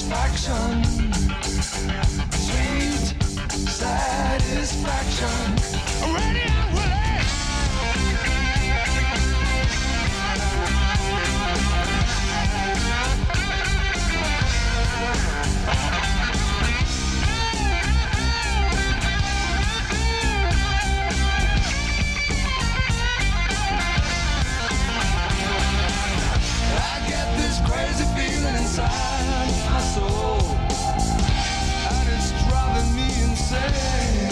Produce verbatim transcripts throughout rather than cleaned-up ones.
satisfaction, sweet satisfaction. Ready and willing. Crazy feeling inside my soul, and it's driving me insane.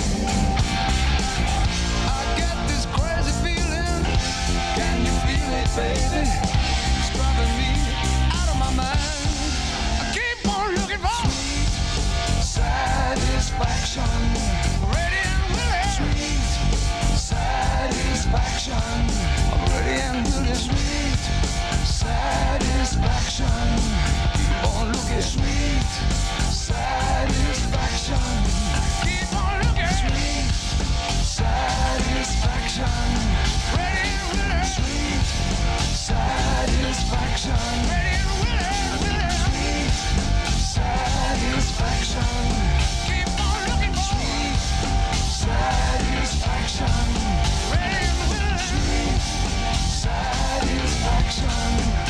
I get this crazy feeling, can you feel it, baby? It's driving me out of my mind. I keep on looking for sweet satisfaction, ready and willing. Sweet satisfaction, ready and willing. Sweet satisfaction, keep on looking. Sweet satisfaction, keep on looking. Sweet satisfaction, ready and willing. Sweet satisfaction, ready and willing, willing. Sweet satisfaction, keep on looking. Sweet satisfaction, ready and willing. Sweet satisfaction.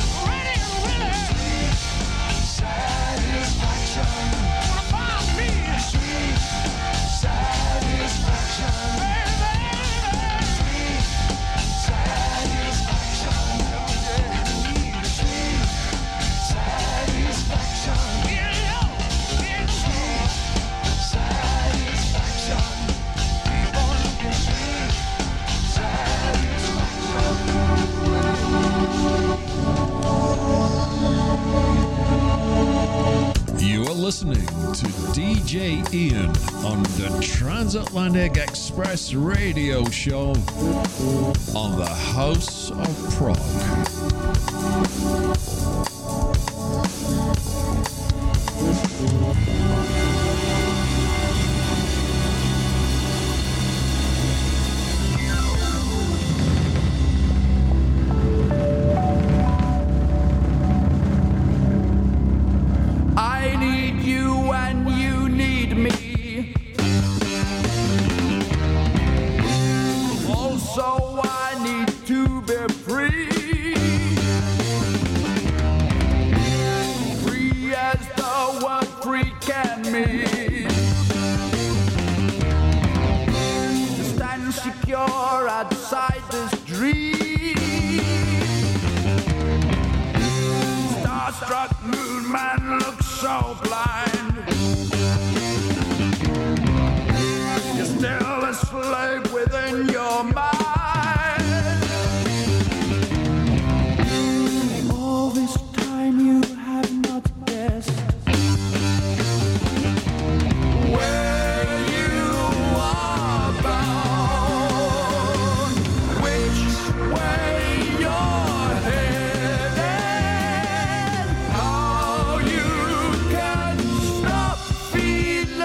Listening to D J Ian on the Transatlantic Express radio show on the House of Prog. Feel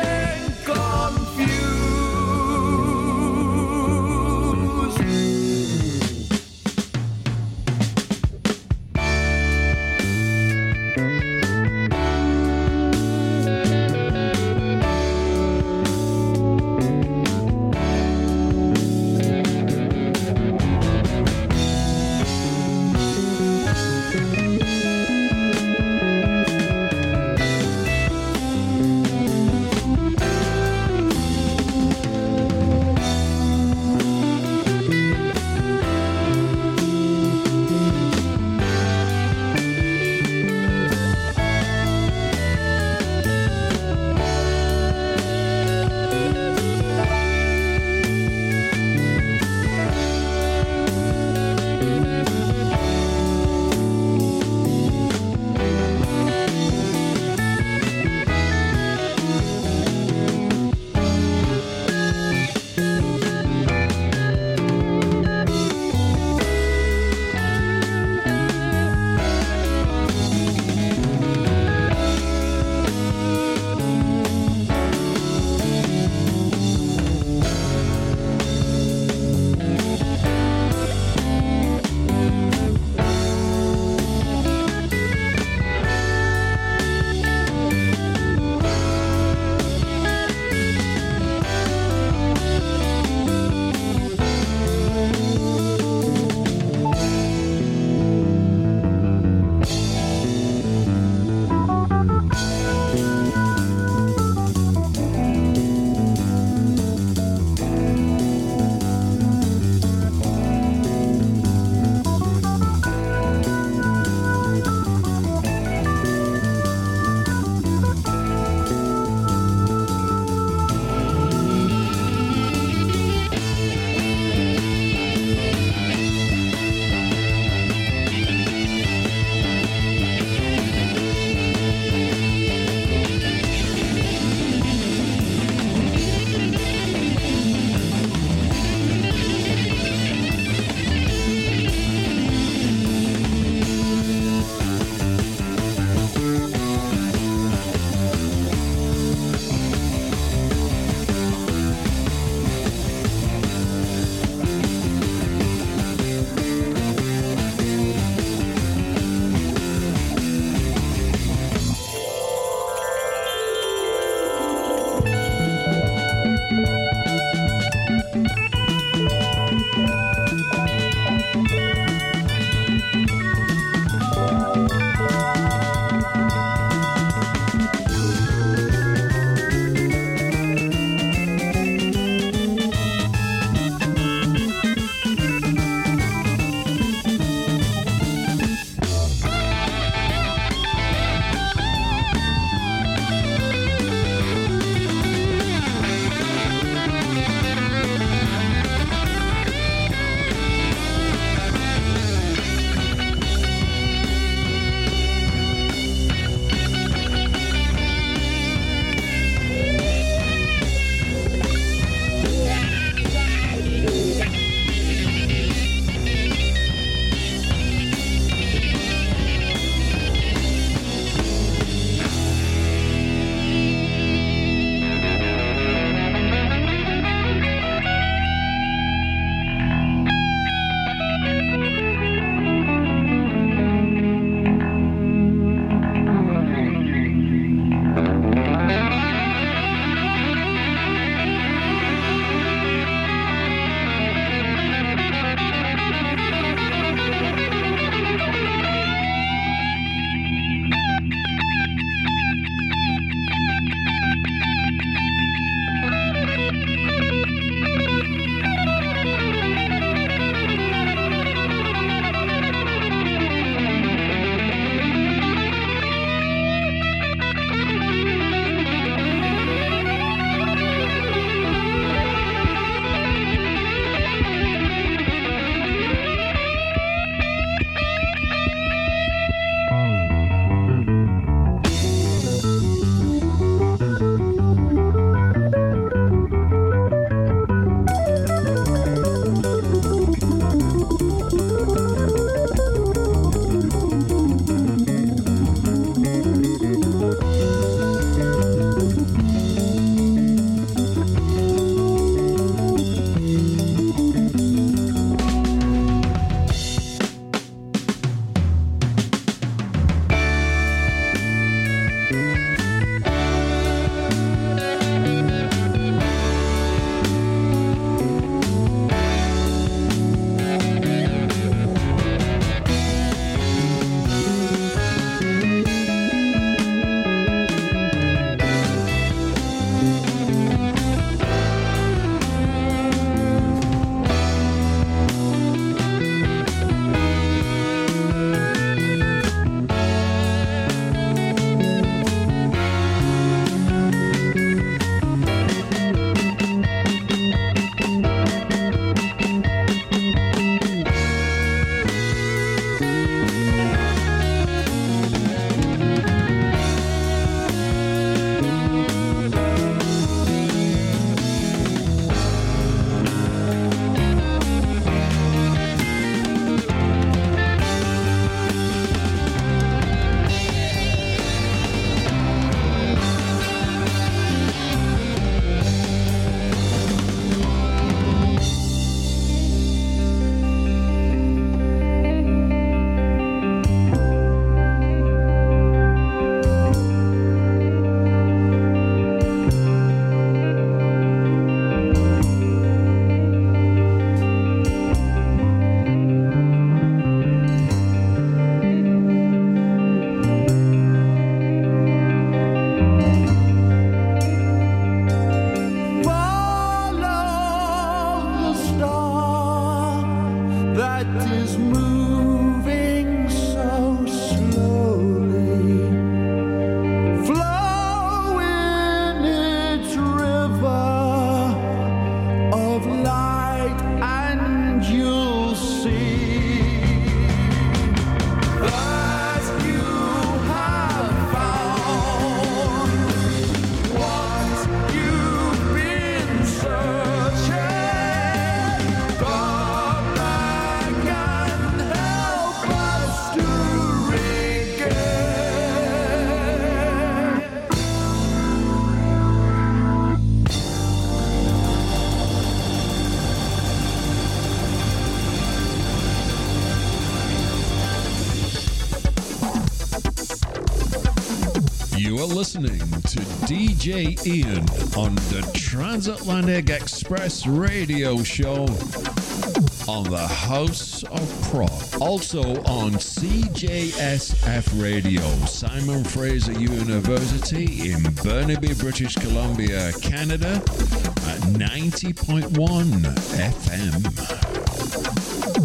You are listening to D J Ian on the Transatlantic Express radio show on the House of Prog. Also on C J S F Radio, Simon Fraser University in Burnaby, British Columbia, Canada at ninety point one F M.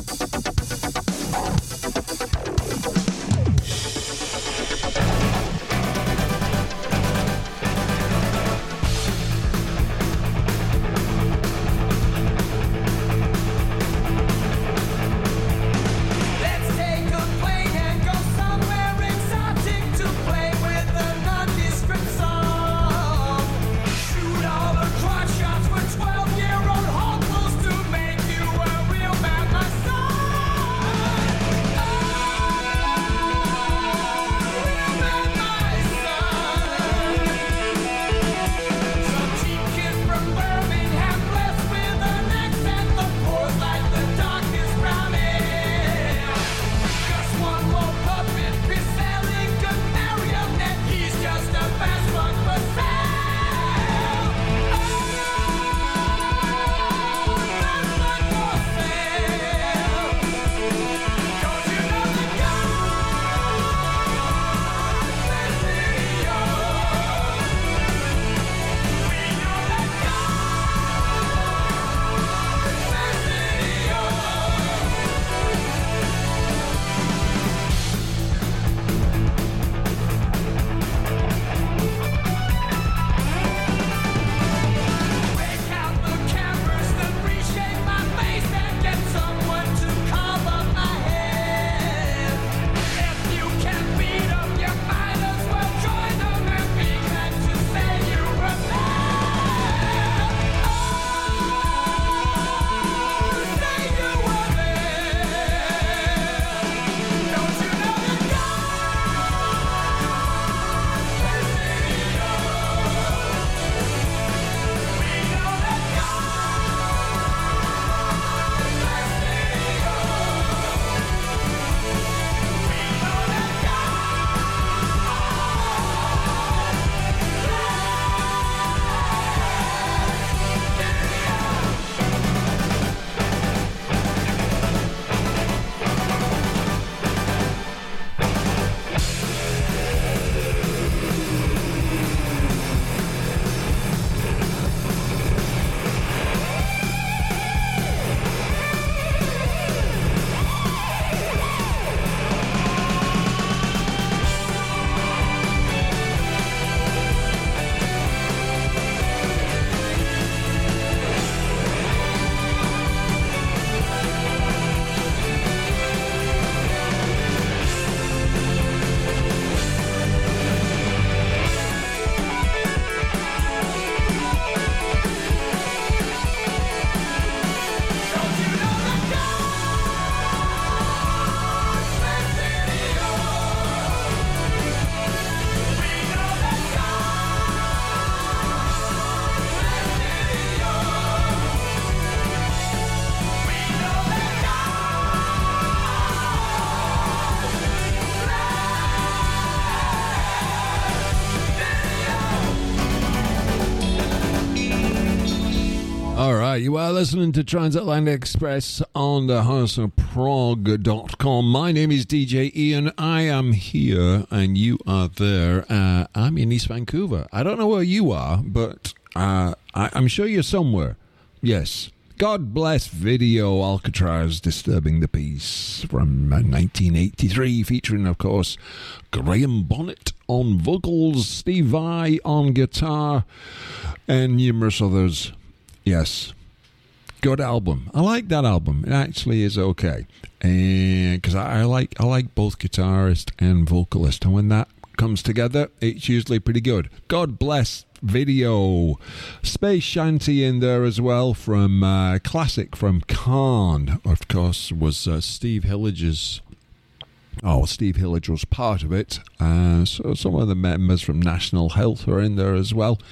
All right, you are listening to Transatlantic Express on the house of prog dot com. My name is D J Ian. I am here and you are there. Uh, I'm in East Vancouver. I don't know where you are, but uh, I, I'm sure you're somewhere. Yes. God Bless Video Alcatraz Disturbing the Peace from uh, nineteen eighty-three, featuring, of course, Graham Bonnet on vocals, Steve Vai on guitar, and numerous others. Yes, good album. I like that album. It actually is okay, and because I, I like I like both guitarist and vocalist, and when that comes together, it's usually pretty good. God Bless Video, Space Shanty in there as well from uh, classic from Khan. Of course, was uh, Steve Hillage's. Oh, Steve Hillage was part of it. Uh, so some of the members from National Health are in there as well.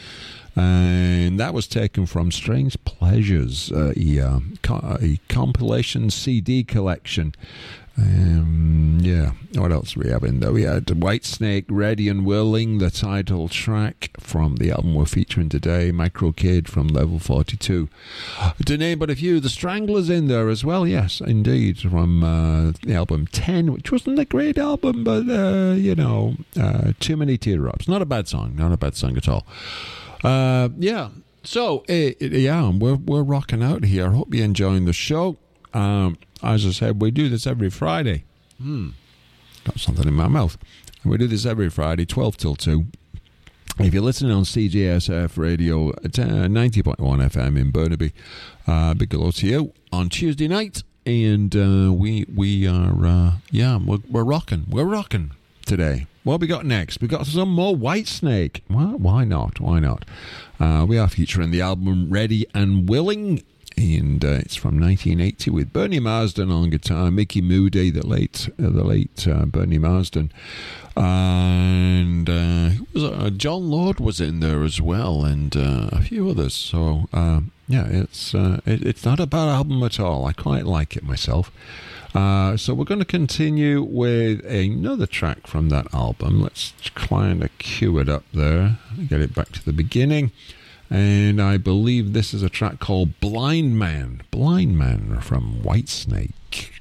And that was taken from Strange Pleasures, uh, a, uh, co- a compilation C D collection Um, yeah, what else we have in there? We had Whitesnake, Ready and Willing, the title track from the album we're featuring today, Micro Kid from Level forty-two. To name but a few, The Stranglers in there as well, yes, indeed, from uh, the album ten, which wasn't a great album, but, uh, you know, uh, Too Many Teardrops. Not a bad song, not a bad song at all. Uh, yeah, so, uh, yeah, we're, we're rocking out here. I hope you're enjoying the show. Um, as I said, we do this every Friday. Hmm. Got something in my mouth. We do this every Friday, twelve till two. If you're listening on C J S F Radio at uh, ninety point one F M in Burnaby, uh, big hello to you on Tuesday night. And uh, we we are, uh, yeah, we're, we're rocking. We're rocking today. What have we got next? We've got some more Whitesnake. Well, why not? Why not? Uh, we are featuring the album Ready and Willing. And uh, it's from nineteen eighty with Bernie Marsden on guitar, Mickey Moody, the late, uh, the late uh, Bernie Marsden, and uh, was, uh, John Lord was in there as well, and uh, a few others. So uh, yeah, it's uh, it, it's not a bad album at all. I quite like it myself. Uh, so we're going to continue with another track from that album. Let's kind of cue it up there, get it back to the beginning. And I believe this is a track called Blind Man. Blind Man from Whitesnake.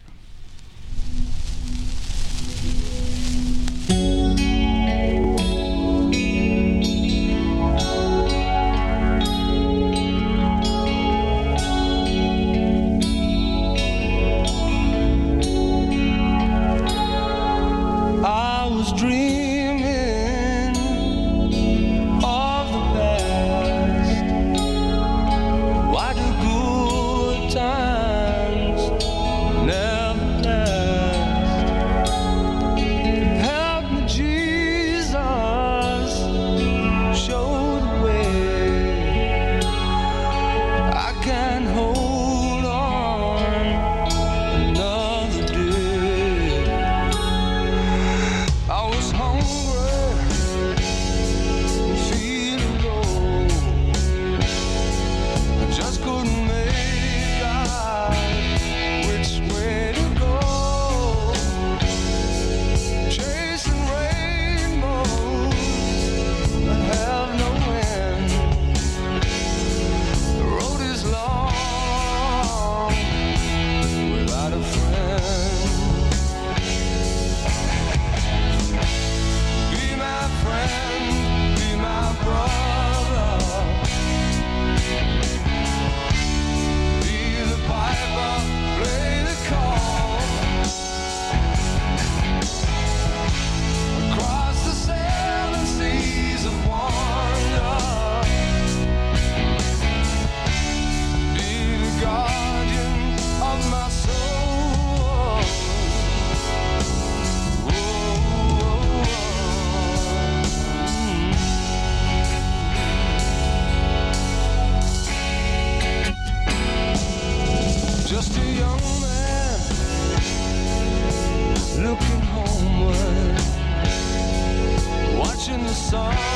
I was dreaming of the past. Why do good times never last? Help me, Jesus, show the way. I can't hold on another day. I was hungry, feeling low. I just couldn't make out which way to go. Chasing rainbows that have no end. The road is long without a friend. Be my friend, be my brother. Be the piper, play the call. Across the seven seas of wonder. Be the guardian of my soul. Just a young man looking homeward, watching the sun